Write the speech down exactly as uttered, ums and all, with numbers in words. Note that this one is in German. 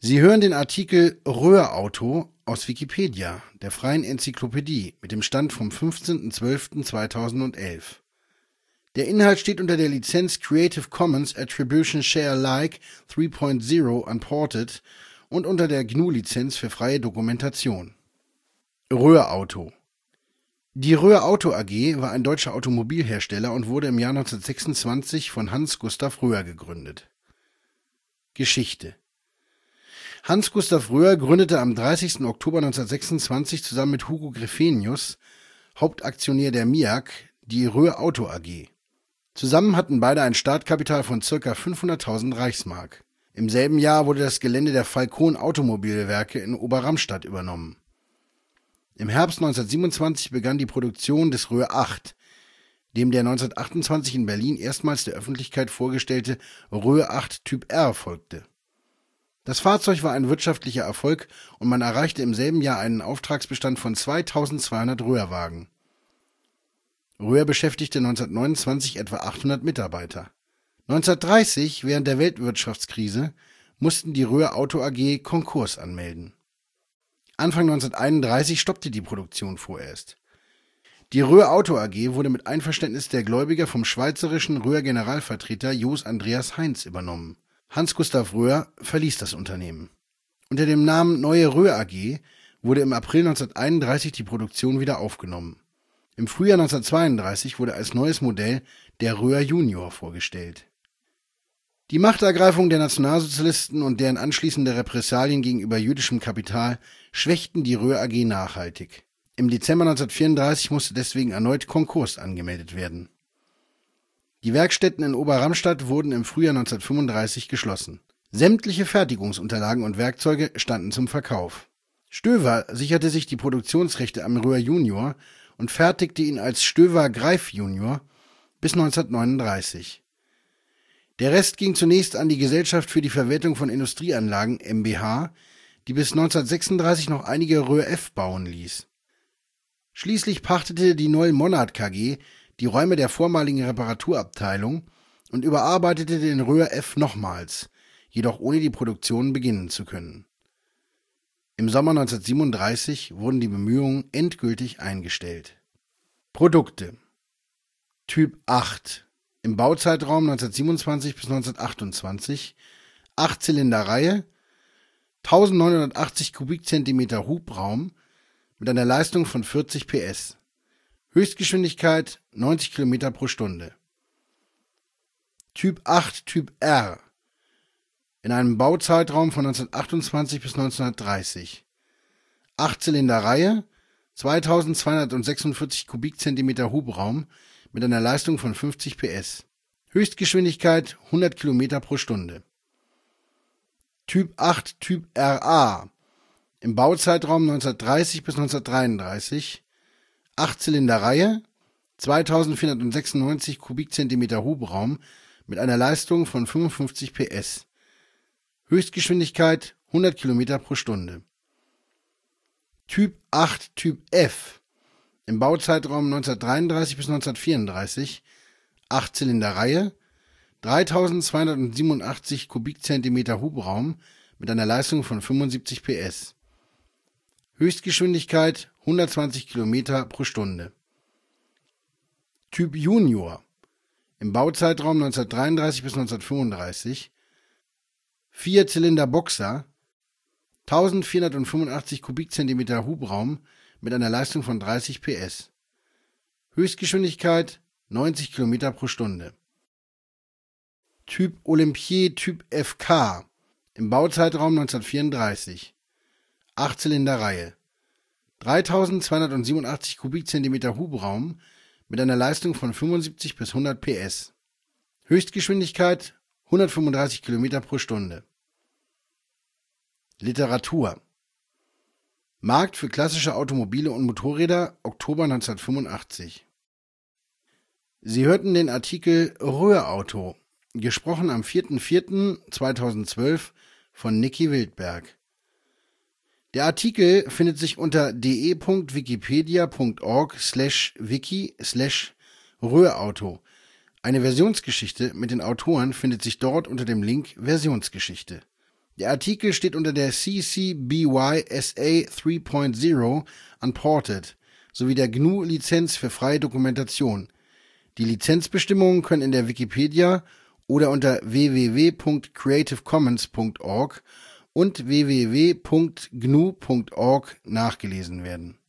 Sie hören den Artikel Röhrauto, aus Wikipedia, der freien Enzyklopädie. Mit dem Stand vom fünfzehnten zwölften zweitausendelf. Der Inhalt steht unter der Lizenz Creative Commons Attribution Share Alike drei Punkt null Unported und unter der G N U-Lizenz für freie Dokumentation. Röhrauto. Die Röhrauto A G war ein deutscher Automobilhersteller und wurde im Jahr neunzehnhundertsechsundzwanzig von Hans Gustav Röhr gegründet. Geschichte. Hans Gustav Röhr gründete am dreißigsten Oktober neunzehnhundertsechsundzwanzig zusammen mit Hugo Greffenius, Hauptaktionär der M I A G, die Röhrauto A G. Zusammen hatten beide ein Startkapital von ca. fünfhunderttausend Reichsmark. Im selben Jahr wurde das Gelände der Falcon Automobilwerke in Oberramstadt übernommen. Im Herbst neunzehnhundertsiebenundzwanzig begann die Produktion des Röhr acht, dem der neunzehnhundertachtundzwanzig in Berlin erstmals der Öffentlichkeit vorgestellte Röhr acht Typ R folgte. Das Fahrzeug war ein wirtschaftlicher Erfolg und man erreichte im selben Jahr einen Auftragsbestand von zweitausendzweihundert Röhrwagen. Röhr beschäftigte neunzehnhundertneunundzwanzig etwa achthundert Mitarbeiter. neunzehnhundertdreißig, während der Weltwirtschaftskrise, mussten die Röhr Auto A G Konkurs anmelden. Anfang neunzehnhunderteinunddreißig stoppte die Produktion vorerst. Die Röhr Auto A G wurde mit Einverständnis der Gläubiger vom schweizerischen Röhr-Generalvertreter Jos Andreas Heinz übernommen. Hans Gustav Röhr verließ das Unternehmen. Unter dem Namen Neue Röhr A G wurde im April neunzehnhunderteinunddreißig die Produktion wieder aufgenommen. Im Frühjahr neunzehnhundertzweiunddreißig wurde als neues Modell der Röhr Junior vorgestellt. Die Machtergreifung der Nationalsozialisten und deren anschließende Repressalien gegenüber jüdischem Kapital schwächten die Röhr A G nachhaltig. Im Dezember neunzehnhundertvierunddreißig musste deswegen erneut Konkurs angemeldet werden. Die Werkstätten in Oberramstadt wurden im Frühjahr neunzehnhundertfünfunddreißig geschlossen. Sämtliche Fertigungsunterlagen und Werkzeuge standen zum Verkauf. Stoewer sicherte sich die Produktionsrechte am Röhr Junior und fertigte ihn als Stoewer Greif Junior bis neunzehnhundertneununddreißig. Der Rest ging zunächst an die Gesellschaft für die Verwertung von Industrieanlagen M B H, die bis neunzehnhundertsechsunddreißig noch einige Röhr F bauen ließ. Schließlich pachtete die Noll-Monnard K G die Räume der vormaligen Reparaturabteilung und überarbeitete den Röhr F nochmals, jedoch ohne die Produktion beginnen zu können. Im Sommer neunzehnhundertsiebenunddreißig wurden die Bemühungen endgültig eingestellt. Produkte: Typ acht, im Bauzeitraum neunzehnhundertsiebenundzwanzig bis neunzehnhundertachtundzwanzig, acht-Zylinder-Reihe, eintausendneunhundertachtzig Kubikzentimeter Hubraum mit einer Leistung von vierzig P S. Höchstgeschwindigkeit neunzig Kilometer pro Stunde. Typ acht Typ R, in einem Bauzeitraum von neunzehnhundertachtundzwanzig bis neunzehnhundertdreißig. acht-Zylinder-Reihe, zweitausendzweihundertsechsundvierzig Kubikzentimeter Hubraum mit einer Leistung von fünfzig P S. Höchstgeschwindigkeit hundert Kilometer pro Stunde. Typ acht Typ R A, im Bauzeitraum neunzehnhundertdreißig bis neunzehnhundertdreiunddreißig. acht-Zylinder-Reihe, zweitausendvierhundertsechsundneunzig Kubikzentimeter Hubraum mit einer Leistung von fünfundfünfzig P S. Höchstgeschwindigkeit hundert Kilometer pro Stunde. Typ acht Typ F, im Bauzeitraum neunzehnhundertdreiunddreißig bis neunzehnhundertvierunddreißig, acht-Zylinder-Reihe, dreitausendzweihundertsiebenundachtzig Kubikzentimeter Hubraum mit einer Leistung von fünfundsiebzig P S. Höchstgeschwindigkeit hundertzwanzig Kilometer pro Stunde. Typ Junior, im Bauzeitraum neunzehnhundertdreiunddreißig bis neunzehnhundertfünfunddreißig, vier-Zylinder Boxer, eintausendvierhundertfünfundachtzig Kubikzentimeter Hubraum mit einer Leistung von dreißig P S. Höchstgeschwindigkeit neunzig Kilometer pro Stunde. Typ Olympier Typ F K, im Bauzeitraum neunzehnhundertvierunddreißig, acht-Zylinder-Reihe, dreitausendzweihundertsiebenundachtzig Kubikzentimeter Hubraum mit einer Leistung von fünfundsiebzig bis hundert P S. Höchstgeschwindigkeit hundertfünfunddreißig Kilometer pro Stunde. Literatur: Markt für klassische Automobile und Motorräder, Oktober neunzehnhundertfünfundachtzig. Sie hörten den Artikel Röhrauto, gesprochen am vierten vierten zweitausendzwölf von Niki Wildberg. Der Artikel findet sich unter de punkt wikipedia punkt org slash wiki slash Röhrauto. Eine Versionsgeschichte mit den Autoren findet sich dort unter dem Link Versionsgeschichte. Der Artikel steht unter der C C B Y S A drei Punkt null Unported sowie der G N U-Lizenz für freie Dokumentation. Die Lizenzbestimmungen können in der Wikipedia oder unter w w w punkt creative commons punkt org und w w w punkt g n u punkt org nachgelesen werden.